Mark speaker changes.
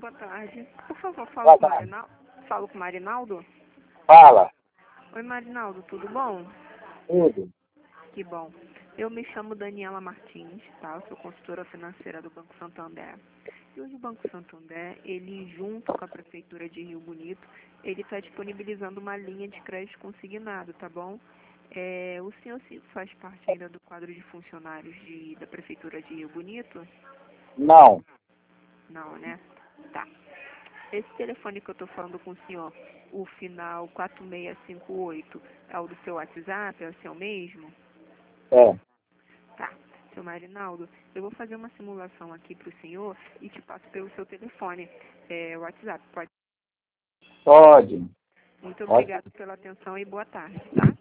Speaker 1: boa tarde. Por favor,
Speaker 2: Boa tarde.
Speaker 1: falo com o Marinaldo?
Speaker 2: Fala.
Speaker 1: Oi, Marinaldo, tudo bom?
Speaker 2: Tudo.
Speaker 1: Que bom. Eu me chamo Daniela Martins, tá? Eu sou consultora financeira do Banco Santander. E hoje o Banco Santander, ele junto com a Prefeitura de Rio Bonito, ele está disponibilizando uma linha de crédito consignado, tá bom? O senhor faz parte ainda do quadro de funcionários da Prefeitura de Rio Bonito?
Speaker 2: Não.
Speaker 1: Não, né? Tá. Esse telefone que eu estou falando com o senhor, o final 4658, é o do seu WhatsApp? É o seu mesmo?
Speaker 2: É.
Speaker 1: Tá. Seu Marinaldo, eu vou fazer uma simulação aqui para o senhor e te passo pelo seu telefone, WhatsApp. Pode?
Speaker 2: Pode.
Speaker 1: Muito
Speaker 2: Pode.
Speaker 1: obrigado pela atenção e boa tarde, tá?